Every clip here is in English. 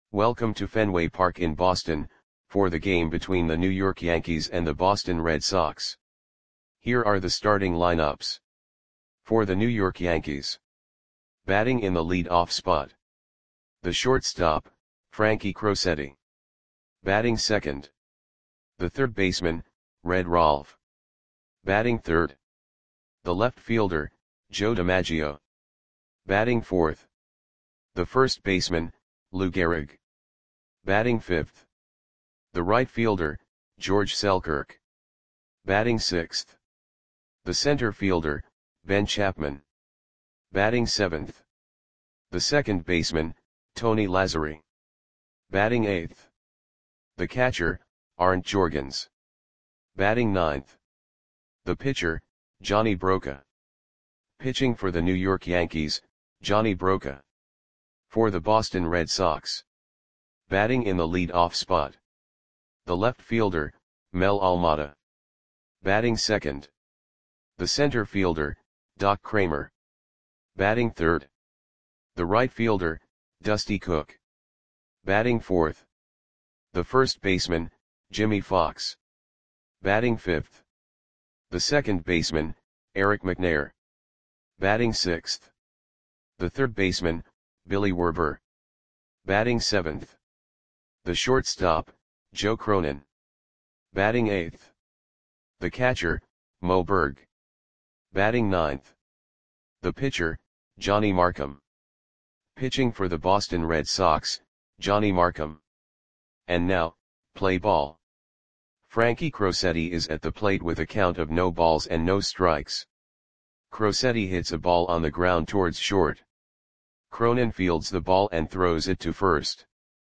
Welcome to Fenway Park in Boston, for the game between the New York Yankees and the Boston Red Sox. Here are the starting lineups. For the New York Yankees. Batting in the lead-off spot. The shortstop, Frankie Crosetti. Batting second. The third baseman, Red Rolfe. Batting third. The left fielder, Joe DiMaggio. Batting fourth. The first baseman, Lou Gehrig. Batting fifth. The right fielder, George Selkirk. Batting sixth. The center fielder, Ben Chapman. Batting seventh. The second baseman, Tony Lazzeri. Batting eighth. The catcher, Arndt Jorgens. Batting ninth. The pitcher, Johnny Broca. Pitching for the New York Yankees, Johnny Broca. For the Boston Red Sox. Batting in the lead-off spot. The left fielder, Mel Almada. Batting second. The center fielder, Doc Kramer. Batting third. The right fielder, Dusty Cook. Batting fourth. The first baseman, Jimmy Fox. Batting fifth. The second baseman, Eric McNair. Batting sixth. The third baseman, Billy Werber. Batting seventh. The shortstop, Joe Cronin. Batting eighth. The catcher, Mo Berg. Batting ninth. The pitcher, Johnny Markham. Pitching for the Boston Red Sox, Johnny Markham. And now, play ball. Frankie Crosetti is at the plate with a count of no balls and no strikes. Crosetti hits a ball on the ground towards short. Cronin fields the ball and throws it to first.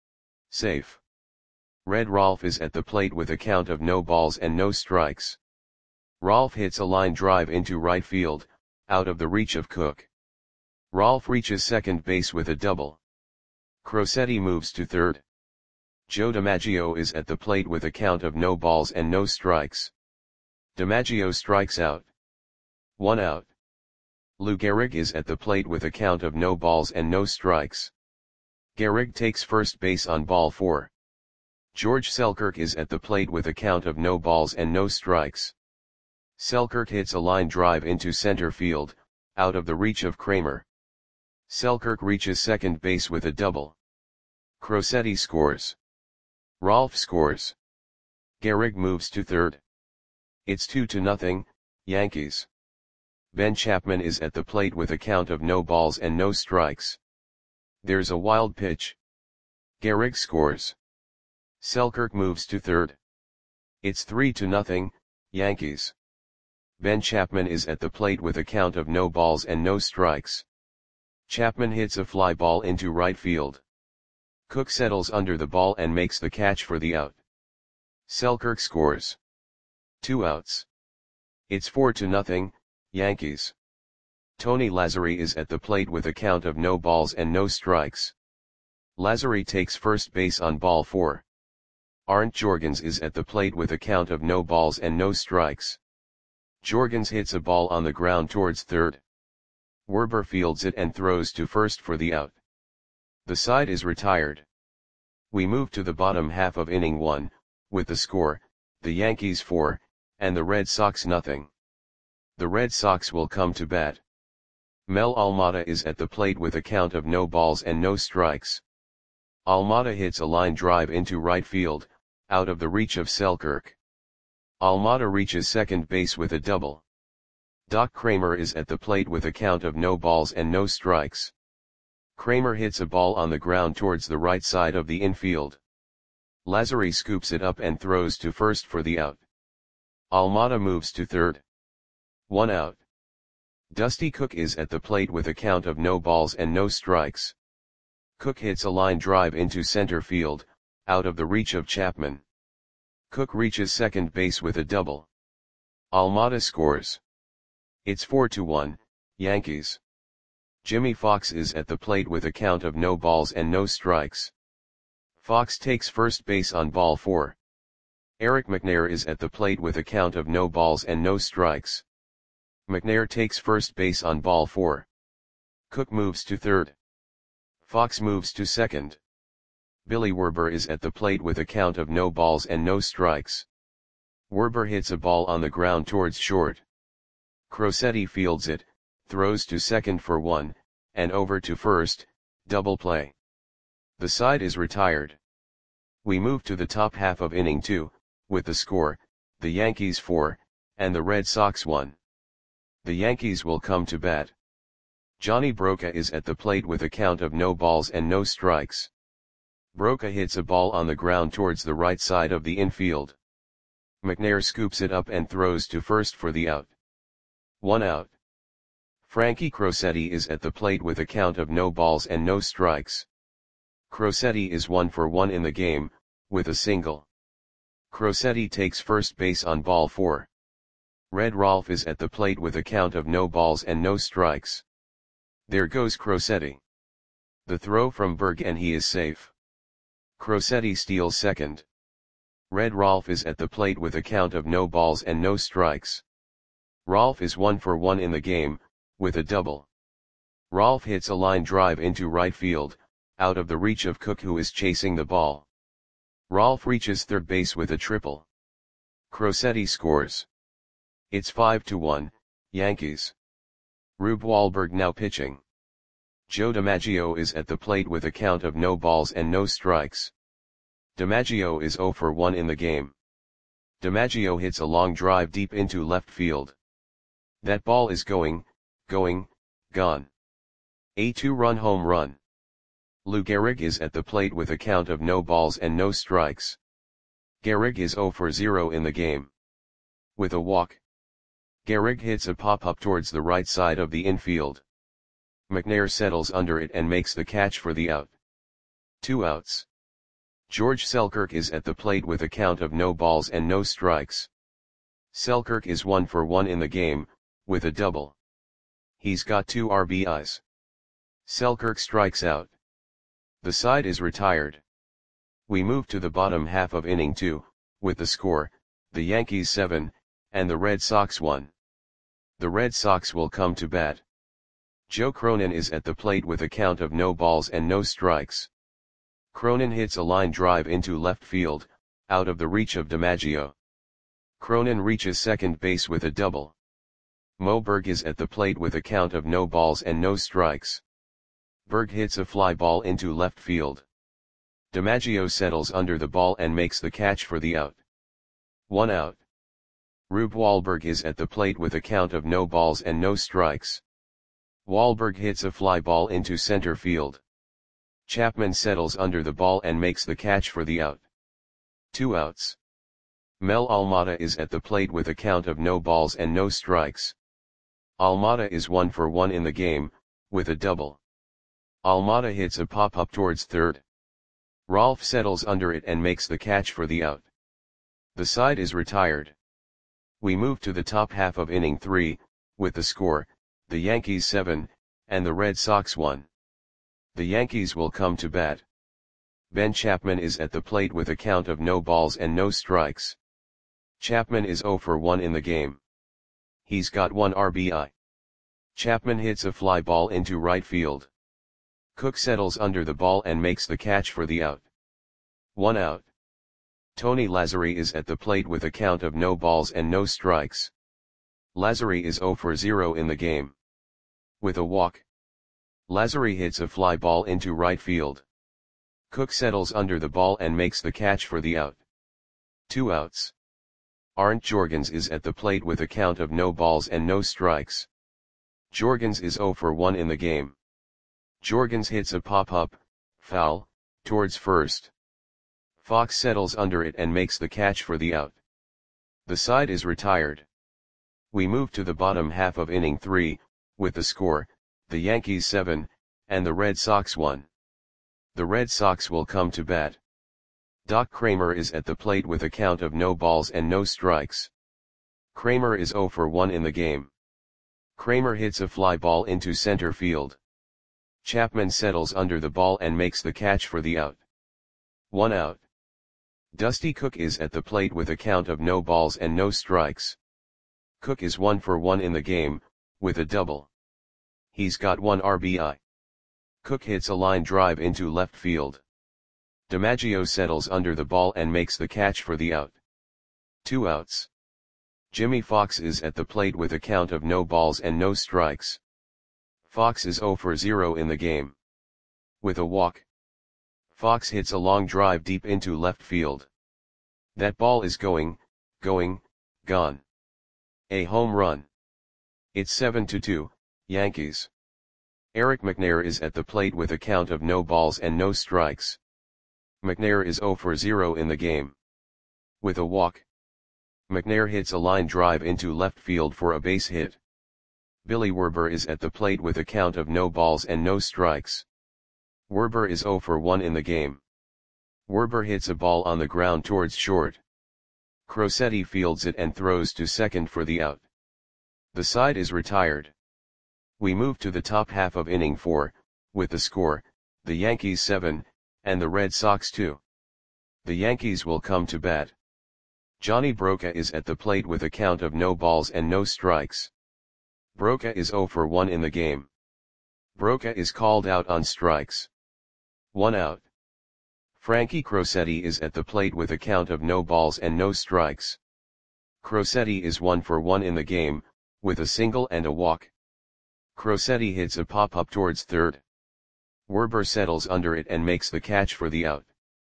Safe. Red Rolfe is at the plate with a count of no balls and no strikes. Rolfe hits a line drive into right field, out of the reach of Cook. Rolfe reaches second base with a double. Crosetti moves to third. Joe DiMaggio is at the plate with a count of no balls and no strikes. DiMaggio strikes out. 1 out. Lou Gehrig is at the plate with a count of no balls and no strikes. Gehrig takes first base on ball 4. George Selkirk is at the plate with a count of no balls and no strikes. Selkirk hits a line drive into center field, out of the reach of Kramer. Selkirk reaches second base with a double. Crosetti scores. Rolfe scores. Gehrig moves to third. It's 2-0, Yankees. Ben Chapman is at the plate with a count of no balls and no strikes. There's a wild pitch. Gehrig scores. Selkirk moves to third. It's 3-0, Yankees. Ben Chapman is at the plate with a count of no balls and no strikes. Chapman hits a fly ball into right field. Cook settles under the ball and makes the catch for the out. Selkirk scores. 2 outs. It's 4-0, Yankees. Tony Lazzeri is at the plate with a count of no balls and no strikes. Lazzeri takes first base on ball 4. Arndt Jorgens is at the plate with a count of no balls and no strikes. Jorgens hits a ball on the ground towards third. Werber fields it and throws to first for the out. The side is retired. We move to the bottom half of inning 1, with the score, the Yankees 4, and the Red Sox 0. The Red Sox will come to bat. Mel Almada is at the plate with a count of no balls and no strikes. Almada hits a line drive into right field, out of the reach of Selkirk. Almada reaches second base with a double. Doc Kramer is at the plate with a count of no balls and no strikes. Kramer hits a ball on the ground towards the right side of the infield. Lazzeri scoops it up and throws to first for the out. Almada moves to third. 1 out. Dusty Cook is at the plate with a count of no balls and no strikes. Cook hits a line drive into center field, out of the reach of Chapman. Cook reaches second base with a double. Almada scores. It's 4-1, Yankees. Jimmy Fox is at the plate with a count of no balls and no strikes. Fox takes first base on ball 4. Eric McNair is at the plate with a count of no balls and no strikes. McNair takes first base on ball 4. Cook moves to third. Fox moves to second. Billy Werber is at the plate with a count of no balls and no strikes. Werber hits a ball on the ground towards short. Crosetti fields it, throws to second for one, and over to first, double play. The side is retired. We move to the top half of inning 2, with the score, the Yankees 4, and the Red Sox 1. The Yankees will come to bat. Johnny Broca is at the plate with a count of no balls and no strikes. Broca hits a ball on the ground towards the right side of the infield. McNair scoops it up and throws to first for the out. 1 out. Frankie Crosetti is at the plate with a count of no balls and no strikes. Crosetti is 1 for 1 in the game, with a single. Crosetti takes first base on ball 4. Red Rolf is at the plate with a count of no balls and no strikes. There goes Crosetti. The throw from Berg and he is safe. Crosetti steals second. Red Rolf is at the plate with a count of no balls and no strikes. Rolf is 1 for 1 in the game, with a double. Rolf hits a line drive into right field, out of the reach of Cook who is chasing the ball. Rolf reaches third base with a triple. Crosetti scores. It's 5-1, Yankees. Rube Wahlberg now pitching. Joe DiMaggio is at the plate with a count of no balls and no strikes. DiMaggio is 0 for 1 in the game. DiMaggio hits a long drive deep into left field. That ball is gone. A 2-run home run. Lou Gehrig is at the plate with a count of no balls and no strikes. Gehrig is 0 for 0 in the game. With a walk. Gehrig hits a pop-up towards the right side of the infield. McNair settles under it and makes the catch for the out. 2 outs. George Selkirk is at the plate with a count of no balls and no strikes. Selkirk is 1 for 1 in the game, with a double. He's got 2 RBIs. Selkirk strikes out. The side is retired. We move to the bottom half of inning 2, with the score, the Yankees 7, and the Red Sox 1. The Red Sox will come to bat. Joe Cronin is at the plate with a count of no balls and no strikes. Cronin hits a line drive into left field, out of the reach of DiMaggio. Cronin reaches second base with a double. Mo Berg is at the plate with a count of no balls and no strikes. Berg hits a fly ball into left field. DiMaggio settles under the ball and makes the catch for the out. 1 out. Rube Wahlberg is at the plate with a count of no balls and no strikes. Wahlberg hits a fly ball into center field. Chapman settles under the ball and makes the catch for the out. 2 outs. Mel Almada is at the plate with a count of no balls and no strikes. Almada is 1 for 1 in the game, with a double. Almada hits a pop-up towards third. Rolf settles under it and makes the catch for the out. The side is retired. We move to the top half of inning 3, with the score, the Yankees 7, and the Red Sox 1. The Yankees will come to bat. Ben Chapman is at the plate with a count of no balls and no strikes. Chapman is 0 for 1 in the game. He's got 1 RBI. Chapman hits a fly ball into right field. Cook settles under the ball and makes the catch for the out. 1 out. Tony Lazzeri is at the plate with a count of no balls and no strikes. Lazzeri is 0 for 0 in the game. With a walk. Lazzeri hits a fly ball into right field. Cook settles under the ball and makes the catch for the out. 2 outs. Arndt Jorgens is at the plate with a count of no balls and no strikes. Jorgens is 0 for 1 in the game. Jorgens hits a pop-up, foul, towards first. Fox settles under it and makes the catch for the out. The side is retired. We move to the bottom half of inning 3, with the score, the Yankees 7, and the Red Sox 1. The Red Sox will come to bat. Doc Kramer is at the plate with a count of no balls and no strikes. Kramer is 0 for 1 in the game. Kramer hits a fly ball into center field. Chapman settles under the ball and makes the catch for the out. 1 out. Dusty Cook is at the plate with a count of no balls and no strikes. Cook is 1 for 1 in the game, with a double. He's got 1 RBI. Cook hits a line drive into left field. DiMaggio settles under the ball and makes the catch for the out. 2 outs. Jimmy Fox is at the plate with a count of no balls and no strikes. Fox is 0 for 0 in the game. With a walk, Fox hits a long drive deep into left field. That ball is gone. A home run. It's 7-2, Yankees. Eric McNair is at the plate with a count of no balls and no strikes. McNair is 0 for 0 in the game. With a walk, McNair hits a line drive into left field for a base hit. Billy Werber is at the plate with a count of no balls and no strikes. Werber is 0 for 1 in the game. Werber hits a ball on the ground towards short. Crosetti fields it and throws to second for the out. The side is retired. We move to the top half of inning 4, with the score, the Yankees 7, and the Red Sox 2. The Yankees will come to bat. Johnny Broca is at the plate with a count of no balls and no strikes. Broca is 0 for 1 in the game. Broca is called out on strikes. 1 out. Frankie Crosetti is at the plate with a count of no balls and no strikes. Crosetti is 1 for 1 in the game, with a single and a walk. Crosetti hits a pop-up towards third. Werber settles under it and makes the catch for the out.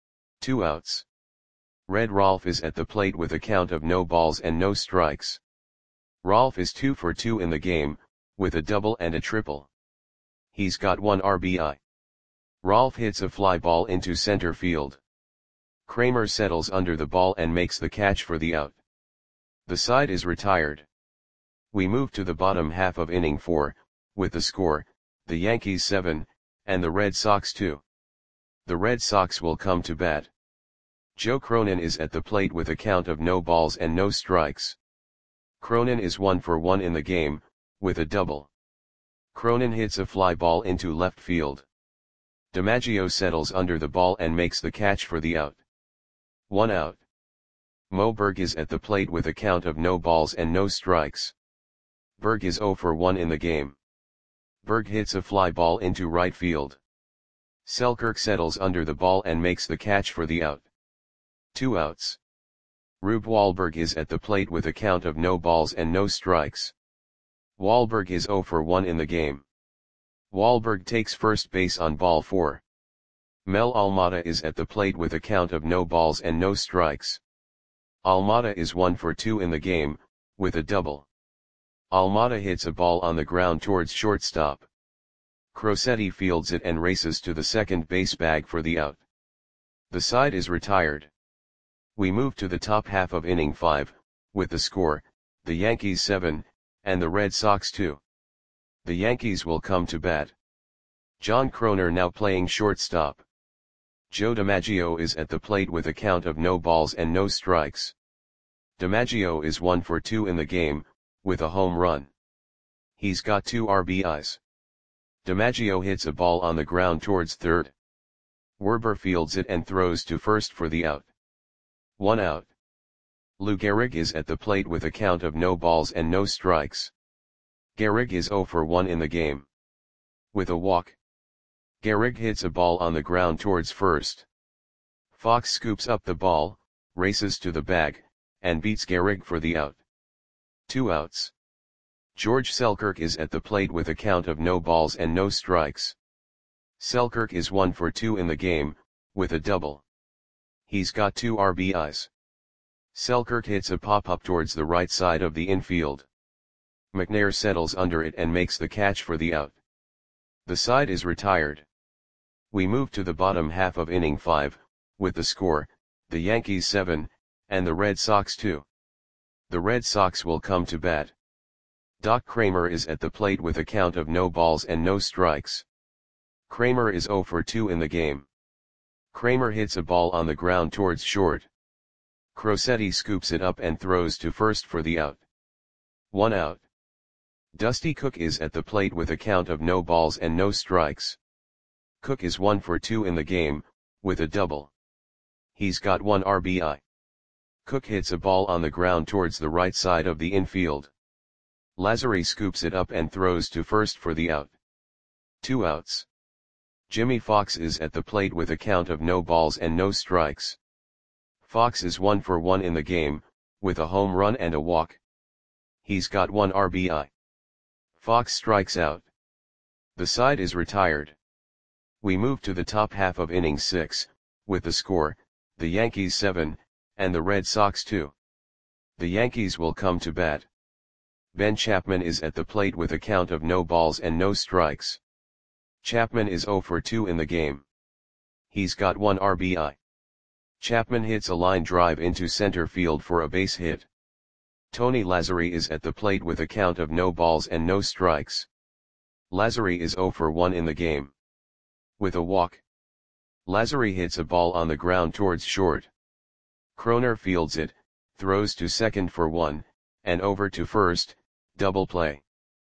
2 outs. Red Rolf is at the plate with a count of no balls and no strikes. Rolf is 2 for 2 in the game, with a double and a triple. He's got 1 RBI. Rolf hits a fly ball into center field. Kramer settles under the ball and makes the catch for the out. The side is retired. We move to the bottom half of inning 4, with the score, the Yankees 7, and the Red Sox 2. The Red Sox will come to bat. Joe Cronin is at the plate with a count of no balls and no strikes. Cronin is 1 for 1 in the game, with a double. Cronin hits a fly ball into left field. DiMaggio settles under the ball and makes the catch for the out. 1 out. Mo Berg is at the plate with a count of no balls and no strikes. Berg is 0 for 1 in the game. Berg hits a fly ball into right field. Selkirk settles under the ball and makes the catch for the out. 2 outs. Rube Wahlberg is at the plate with a count of no balls and no strikes. Wahlberg is 0 for 1 in the game. Wahlberg takes first base on ball 4. Mel Almada is at the plate with a count of no balls and no strikes. Almada is 1 for 2 in the game, with a double. Almada hits a ball on the ground towards shortstop. Crosetti fields it and races to the second base bag for the out. The side is retired. We move to the top half of inning 5, with the score, the Yankees 7, and the Red Sox 2. The Yankees will come to bat. John Kroner now playing shortstop. Joe DiMaggio is at the plate with a count of no balls and no strikes. DiMaggio is 1 for 2 in the game, with a home run. He's got 2 RBIs. DiMaggio hits a ball on the ground towards third. Werber fields it and throws to first for the out. 1 out. Lou Gehrig is at the plate with a count of no balls and no strikes. Gehrig is 0 for 1 in the game. With a walk, Gehrig hits a ball on the ground towards first. Fox scoops up the ball, races to the bag, and beats Gehrig for the out. 2 outs. George Selkirk is at the plate with a count of no balls and no strikes. Selkirk is 1 for 2 in the game, with a double. He's got 2 RBIs. Selkirk hits a pop-up towards the right side of the infield. McNair settles under it and makes the catch for the out. The side is retired. We move to the bottom half of inning 5, with the score, the Yankees 7, and the Red Sox 2. The Red Sox will come to bat. Doc Kramer is at the plate with a count of no balls and no strikes. Kramer is 0 for 2 in the game. Kramer hits a ball on the ground towards short. Crosetti scoops it up and throws to first for the out. 1 out. Dusty Cook is at the plate with a count of no balls and no strikes. Cook is 1 for 2 in the game, with a double. He's got 1 RBI. Cook hits a ball on the ground towards the right side of the infield. Lazzari scoops it up and throws to first for the out. 2 outs. Jimmy Fox is at the plate with a count of no balls and no strikes. Fox is 1 for 1 in the game, with a home run and a walk. He's got 1 RBI. Fox strikes out. The side is retired. We move to the top half of inning 6, with the score, the Yankees 7, and the Red Sox 2. The Yankees will come to bat. Ben Chapman is at the plate with a count of no balls and no strikes. Chapman is 0 for 2 in the game. He's got 1 RBI. Chapman hits a line drive into center field for a base hit. Tony Lazzeri is at the plate with a count of no balls and no strikes. Lazzeri is 0 for 1 in the game. With a walk. Lazzeri hits a ball on the ground towards short. Kroner fields it, throws to second for 1, and over to first, double play.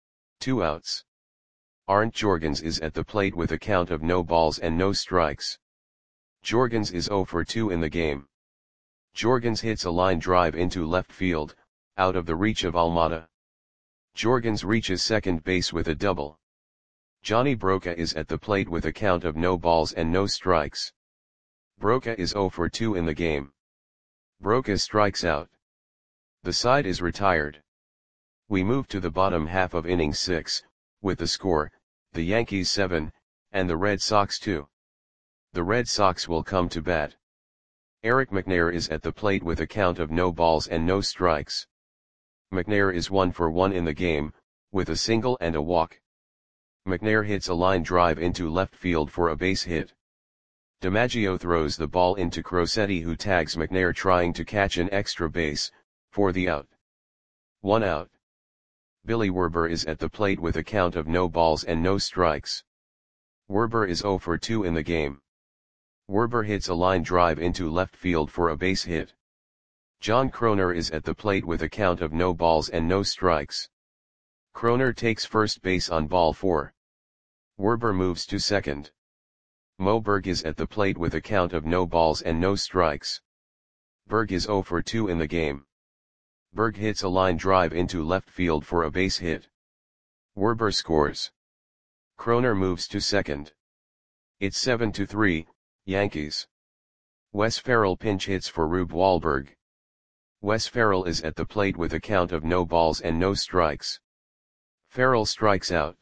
2 outs. Arndt Jorgens is at the plate with a count of no balls and no strikes. Jorgens is 0 for 2 in the game. Jorgens hits a line drive into left field, out of the reach of Almada. Jorgens reaches second base with a double. Johnny Broca is at the plate with a count of no balls and no strikes. Broca is 0 for 2 in the game. Broca strikes out. The side is retired. We move to the bottom half of inning 6, with the score, the Yankees 7, and the Red Sox 2. The Red Sox will come to bat. Eric McNair is at the plate with a count of no balls and no strikes. McNair is 1 for 1 in the game, with a single and a walk. McNair hits a line drive into left field for a base hit. DiMaggio throws the ball into Crosetti, who tags McNair trying to catch an extra base, for the out. 1 out. Billy Werber is at the plate with a count of no balls and no strikes. Werber is 0 for 2 in the game. Werber hits a line drive into left field for a base hit. John Kroner is at the plate with a count of no balls and no strikes. Kroner takes first base on ball 4. Werber moves to second. Mo Berg is at the plate with a count of no balls and no strikes. Berg is 0 for 2 in the game. Berg hits a line drive into left field for a base hit. Werber scores. Kroner moves to second. It's 7-3, Yankees. Wes Ferrell pinch hits for Rube Wahlberg. Wes Ferrell is at the plate with a count of no balls and no strikes. Ferrell strikes out.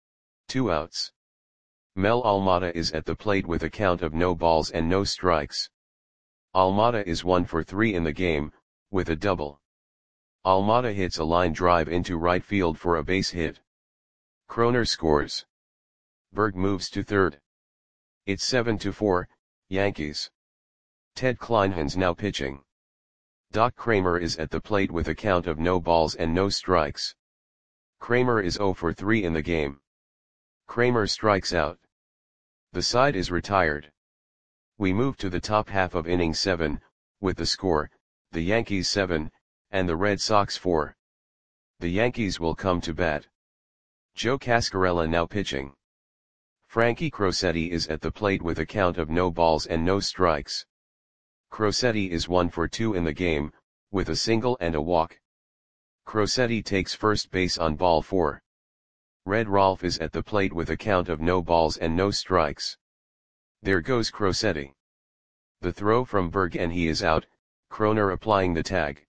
2 outs. Mel Almada is at the plate with a count of no balls and no strikes. Almada is 1 for 3 in the game, with a double. Almada hits a line drive into right field for a base hit. Kroner scores. Berg moves to third. It's 7-4, Yankees. Ted Kleinhans now pitching. Doc Kramer is at the plate with a count of no balls and no strikes. Kramer is 0 for 3 in the game. Kramer strikes out. The side is retired. We move to the top half of inning 7, with the score, the Yankees 7, and the Red Sox 4. The Yankees will come to bat. Joe Cascarella now pitching. Frankie Crosetti is at the plate with a count of no balls and no strikes. Crosetti is 1 for 2 in the game, with a single and a walk. Crosetti takes first base on ball 4. Red Rolfe is at the plate with a count of no balls and no strikes. There goes Crosetti. The throw from Berg and he is out, Kroner applying the tag.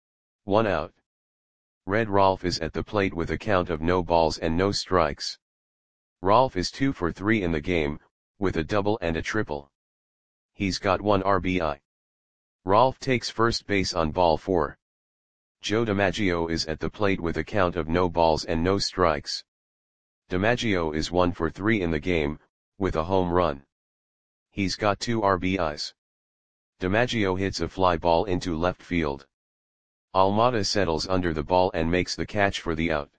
1 out. Red Rolfe is at the plate with a count of no balls and no strikes. Rolfe is 2 for 3 in the game, with a double and a triple. He's got 1 RBI. Rolfe takes first base on ball 4. Joe DiMaggio is at the plate with a count of no balls and no strikes. DiMaggio is 1 for 3 in the game, with a home run. He's got 2 RBIs. DiMaggio hits a fly ball into left field. Almada settles under the ball and makes the catch for the out.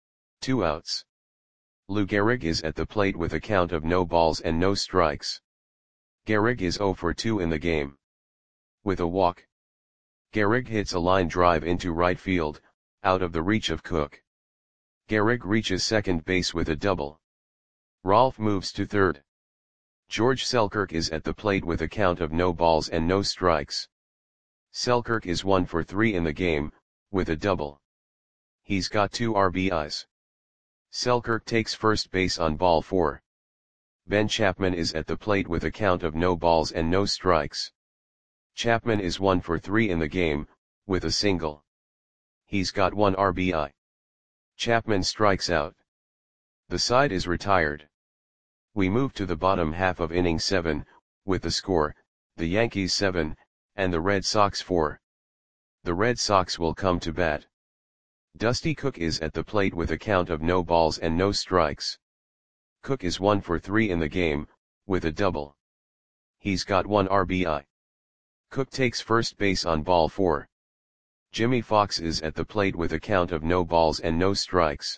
2 outs. Lou Gehrig is at the plate with a count of no balls and no strikes. Gehrig is 0 for 2 in the game. With a walk. Gehrig hits a line drive into right field, out of the reach of Cook. Gehrig reaches second base with a double. Rolfe moves to third. George Selkirk is at the plate with a count of no balls and no strikes. Selkirk is 1 for 3 in the game, with a double. He's got 2 RBIs. Selkirk takes first base on ball 4. Ben Chapman is at the plate with a count of no balls and no strikes. Chapman is 1 for 3 in the game, with a single. He's got 1 RBI. Chapman strikes out. The side is retired. We move to the bottom half of inning 7, with the score, the Yankees 7, and the Red Sox 4. The Red Sox will come to bat. Dusty Cook is at the plate with a count of no balls and no strikes. Cook is 1 for 3 in the game, with a double. He's got 1 RBI. Cook takes first base on ball 4. Jimmy Fox is at the plate with a count of no balls and no strikes.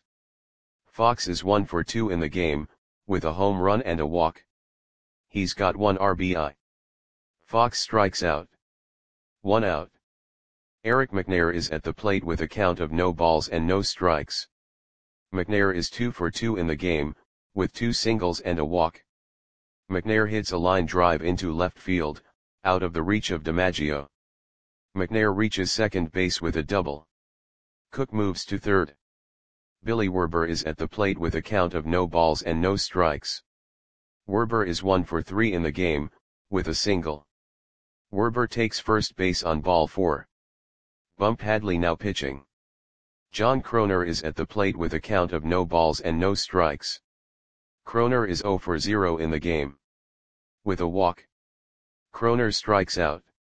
Fox is 1 for 2 in the game, with a home run and a walk. He's got 1 RBI. Fox strikes out. 1 out. Eric McNair is at the plate with a count of no balls and no strikes. McNair is 2 for 2 in the game, with 2 singles and a walk. McNair hits a line drive into left field, out of the reach of DiMaggio. McNair reaches second base with a double. Cook moves to third. Billy Werber is at the plate with a count of no balls and no strikes. Werber is 1 for 3 in the game, with a single. Werber takes first base on ball 4. Bump Hadley now pitching. John Kroner is at the plate with a count of no balls and no strikes. Kroner is 0 for 0 in the game. With a walk. Kroner strikes out.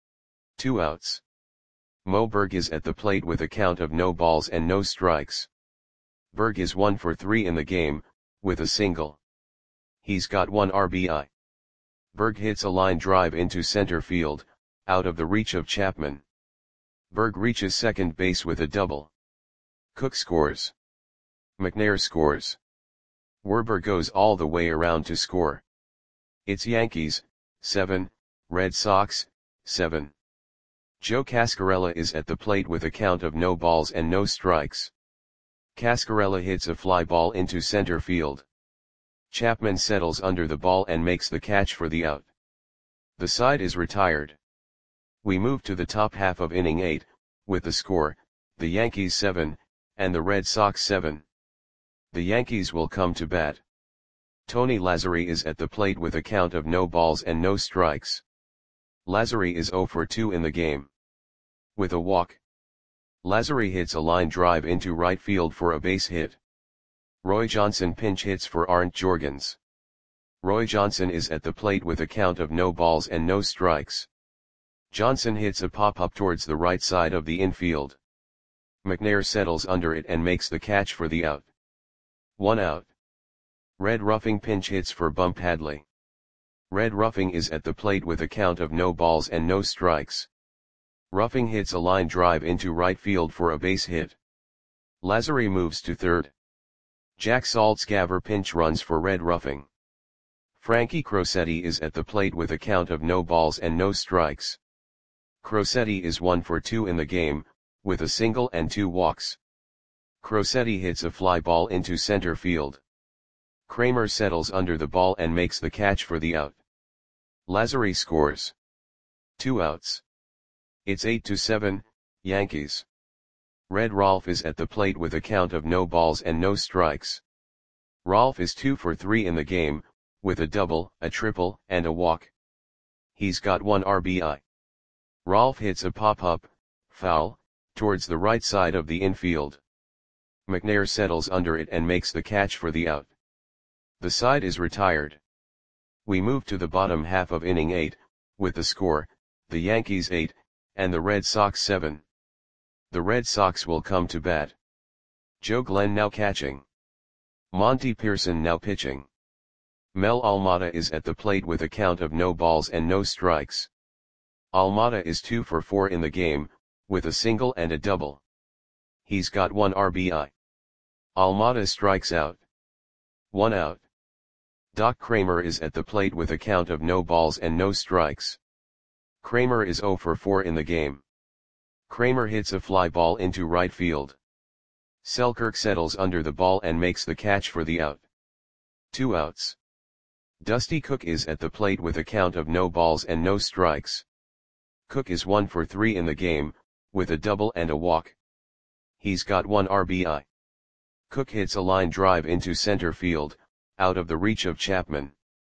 2 outs. Mo Berg is at the plate with a count of no balls and no strikes. Berg is 1 for 3 in the game, with a single. He's got 1 RBI. Berg hits a line drive into center field, out of the reach of Chapman. Berg reaches second base with a double. Cook scores. McNair scores. Werber goes all the way around to score. It's Yankees, 7, Red Sox, 7. Joe Cascarella is at the plate with a count of no balls and no strikes. Cascarella hits a fly ball into center field. Chapman settles under the ball and makes the catch for the out. The side is retired. We move to the top half of inning 8, with the score, the Yankees 7, and the Red Sox 7. The Yankees will come to bat. Tony Lazzeri is at the plate with a count of no balls and no strikes. Lazzeri is 0 for 2 in the game. With a walk. Lazzeri hits a line drive into right field for a base hit. Roy Johnson pinch hits for Arndt Jorgens. Roy Johnson is at the plate with a count of no balls and no strikes. Johnson hits a pop-up towards the right side of the infield. McNair settles under it and makes the catch for the out. 1 out. Red Ruffing pinch hits for Bump Hadley. Red Ruffing is at the plate with a count of no balls and no strikes. Ruffing hits a line drive into right field for a base hit. Lazzeri moves to third. Jack Saltzgaver pinch runs for Red Ruffing. Frankie Crosetti is at the plate with a count of no balls and no strikes. Crosetti is 1 for 2 in the game, with a single and 2 walks. Crosetti hits a fly ball into center field. Kramer settles under the ball and makes the catch for the out. Lazzeri scores. 2 outs. It's 8-7, Yankees. Red Rolf is at the plate with a count of no balls and no strikes. Rolf is 2 for 3 in the game, with a double, a triple, and a walk. He's got 1 RBI. Rolf hits a pop-up, foul, towards the right side of the infield. McNair settles under it and makes the catch for the out. The side is retired. We move to the bottom half of inning 8, with the score, the Yankees 8, and the Red Sox 7. The Red Sox will come to bat. Joe Glenn now catching. Monty Pearson now pitching. Mel Almada is at the plate with a count of no balls and no strikes. Almada is 2 for 4 in the game, with a single and a double. He's got 1 RBI. Almada strikes out. 1 out. Doc Kramer is at the plate with a count of no balls and no strikes. Kramer is 0 for 4 in the game. Kramer hits a fly ball into right field. Selkirk settles under the ball and makes the catch for the out. 2 outs. Dusty Cook is at the plate with a count of no balls and no strikes. Cook is 1 for 3 in the game, with a double and a walk. He's got 1 RBI. Cook hits a line drive into center field, out of the reach of Chapman.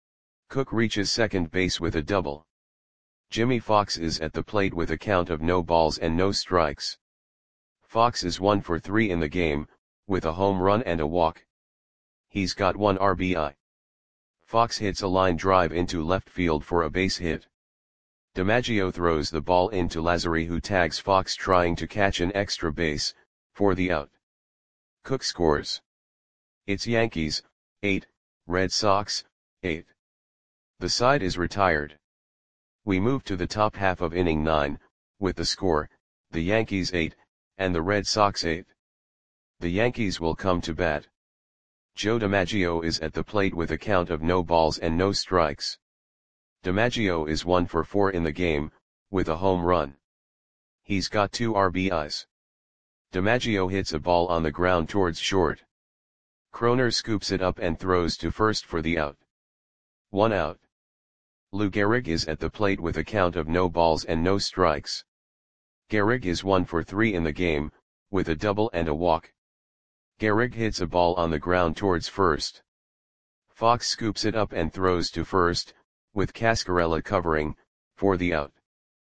Cook reaches second base with a double. Jimmy Fox is at the plate with a count of no balls and no strikes. Fox is 1 for 3 in the game, with a home run and a walk. He's got 1 RBI. Fox hits a line drive into left field for a base hit. DiMaggio throws the ball into Lazzeri, who tags Fox trying to catch an extra base, for the out. Cook scores. It's Yankees, 8, Red Sox, 8. The side is retired. We move to the top half of inning 9, with the score, the Yankees 8, and the Red Sox 8. The Yankees will come to bat. Joe DiMaggio is at the plate with a count of no balls and no strikes. DiMaggio is 1 for 4 in the game, with a home run. He's got 2 RBIs. DiMaggio hits a ball on the ground towards short. Kroner scoops it up and throws to first for the out. 1 out. Lou Gehrig is at the plate with a count of no balls and no strikes. Gehrig is 1 for 3 in the game, with a double and a walk. Gehrig hits a ball on the ground towards first. Fox scoops it up and throws to first, with Cascarella covering, for the out.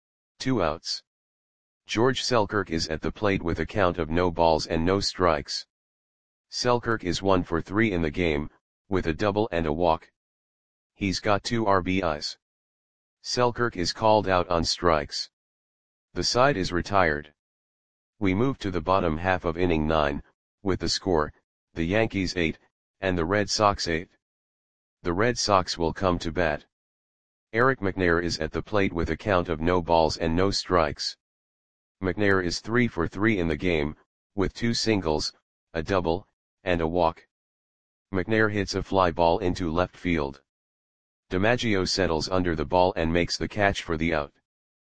2 outs. George Selkirk is at the plate with a count of no balls and no strikes. Selkirk is 1 for 3 in the game, with a double and a walk. He's got 2 RBIs. Selkirk is called out on strikes. The side is retired. We move to the bottom half of inning 9, with the score, the Yankees 8, and the Red Sox 8. The Red Sox will come to bat. Eric McNair is at the plate with a count of no balls and no strikes. McNair is 3 for 3 in the game, with 2 singles, a double, and a walk. McNair hits a fly ball into left field. DiMaggio settles under the ball and makes the catch for the out.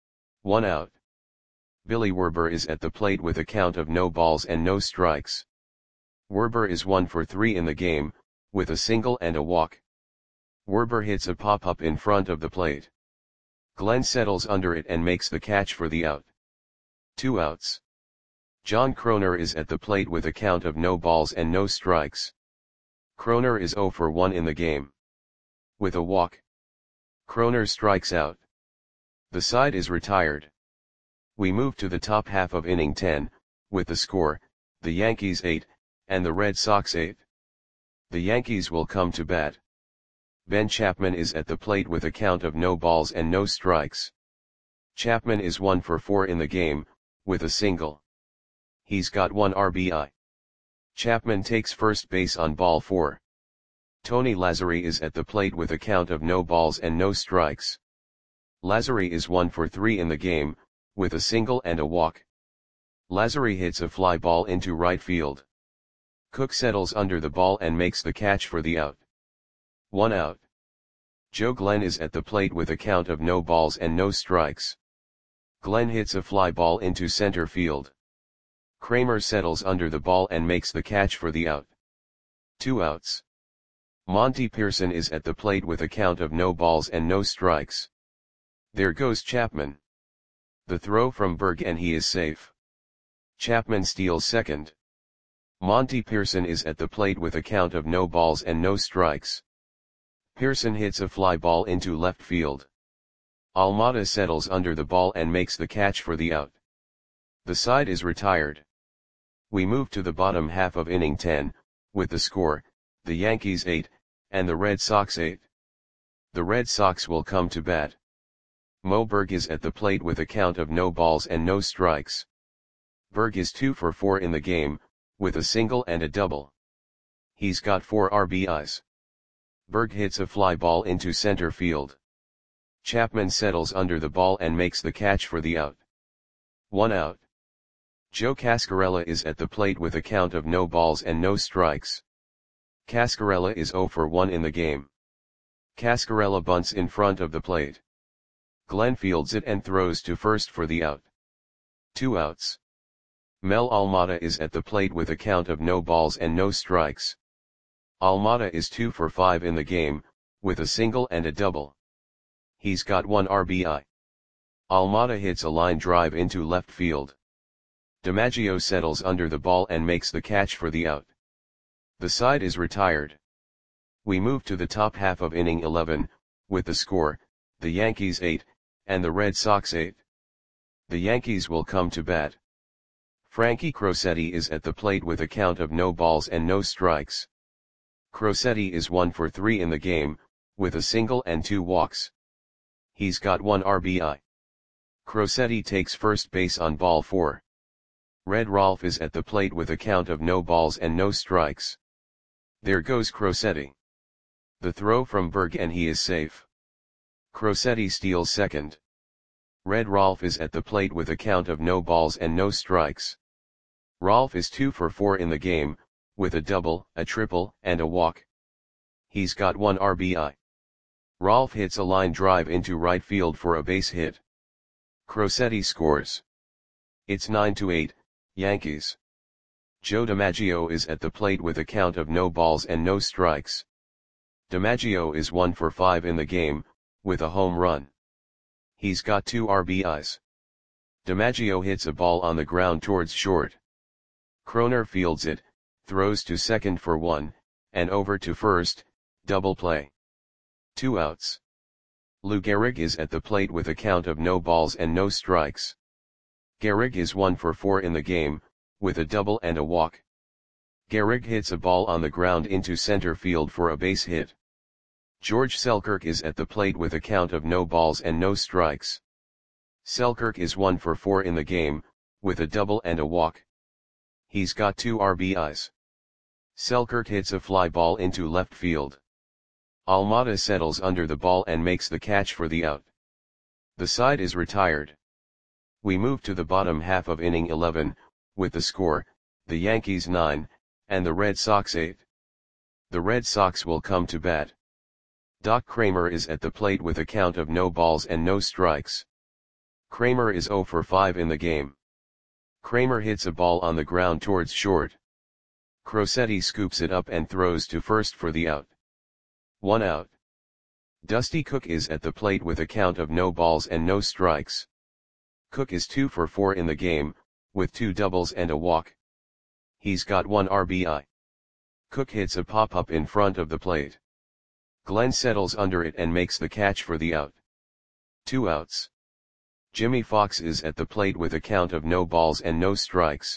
1 out. Billy Werber is at the plate with a count of no balls and no strikes. Werber is 1 for 3 in the game, with a single and a walk. Werber hits a pop-up in front of the plate. Glenn settles under it and makes the catch for the out. 2 outs. John Kroner is at the plate with a count of no balls and no strikes. Kroner is 0 for 1 in the game. With a walk. Kroner strikes out. The side is retired. We move to the top half of inning 10, with the score, the Yankees 8, and the Red Sox 8. The Yankees will come to bat. Ben Chapman is at the plate with a count of no balls and no strikes. Chapman is 1 for 4 in the game, with a single. He's got 1 RBI. Chapman takes first base on ball 4. Tony Lazzeri is at the plate with a count of no balls and no strikes. Lazzeri is 1 for 3 in the game, with a single and a walk. Lazzeri hits a fly ball into right field. Cook settles under the ball and makes the catch for the out. 1 out. Joe Glenn is at the plate with a count of no balls and no strikes. Glenn hits a fly ball into center field. Kramer settles under the ball and makes the catch for the out. 2 outs. Monty Pearson is at the plate with a count of no balls and no strikes. There goes Chapman. The throw from Berg and he is safe. Chapman steals second. Monty Pearson is at the plate with a count of no balls and no strikes. Pearson hits a fly ball into left field. Almada settles under the ball and makes the catch for the out. The side is retired. We move to the bottom half of inning 10, with the score, the Yankees 8, and the Red Sox 8. The Red Sox will come to bat. Mo Berg is at the plate with a count of no balls and no strikes. Berg is 2 for 4 in the game, with a single and a double. He's got 4 RBIs. Berg hits a fly ball into center field. Chapman settles under the ball and makes the catch for the out. 1 out. Joe Cascarella is at the plate with a count of no balls and no strikes. Cascarella is 0 for 1 in the game. Cascarella bunts in front of the plate. Glenn fields it and throws to first for the out. 2 outs. Mel Almada is at the plate with a count of no balls and no strikes. Almada is 2 for 5 in the game, with a single and a double. He's got 1 RBI. Almada hits a line drive into left field. DiMaggio settles under the ball and makes the catch for the out. The side is retired. We move to the top half of inning 11, with the score, the Yankees 8, and the Red Sox 8. The Yankees will come to bat. Frankie Crosetti is at the plate with a count of no balls and no strikes. Crosetti is 1 for 3 in the game, with a single and 2 walks. He's got 1 RBI. Crosetti takes first base on ball 4. Red Rolf is at the plate with a count of no balls and no strikes. There goes Crosetti. The throw from Berg and he is safe. Crosetti steals second. Red Rolf is at the plate with a count of no balls and no strikes. Rolf is 2 for 4 in the game, with a double, a triple, and a walk. He's got 1 RBI. Rolf hits a line drive into right field for a base hit. Crosetti scores. It's 9-8, Yankees. Joe DiMaggio is at the plate with a count of no balls and no strikes. DiMaggio is 1 for 5 in the game, with a home run. He's got 2 RBIs. DiMaggio hits a ball on the ground towards short. Kroner fields it, throws to second for 1, and over to first, double play. 2 outs. Lou Gehrig is at the plate with a count of no balls and no strikes. Gehrig is 1 for 4 in the game, with a double and a walk. Gehrig hits a ball on the ground into center field for a base hit. George Selkirk is at the plate with a count of no balls and no strikes. Selkirk is 1 for 4 in the game, with a double and a walk. He's got 2 RBIs. Selkirk hits a fly ball into left field. Almada settles under the ball and makes the catch for the out. The side is retired. We move to the bottom half of inning 11, with the score, the Yankees 9, and the Red Sox 8. The Red Sox will come to bat. Doc Kramer is at the plate with a count of no balls and no strikes. Kramer is 0 for 5 in the game. Kramer hits a ball on the ground towards short. Crosetti scoops it up and throws to first for the out. 1 out. Dusty Cook is at the plate with a count of no balls and no strikes. Cook is 2 for 4 in the game, with 2 doubles and a walk. He's got 1 RBI. Cook hits a pop-up in front of the plate. Glenn settles under it and makes the catch for the out. 2 outs. Jimmy Fox is at the plate with a count of no balls and no strikes.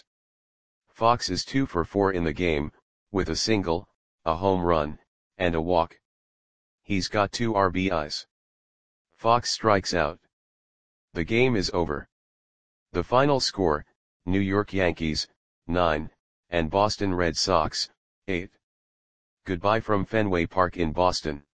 Fox is 2 for 4 in the game, with a single, a home run, and a walk. He's got 2 RBIs. Fox strikes out. The game is over. The final score, New York Yankees, 9, and Boston Red Sox, 8. Goodbye from Fenway Park in Boston.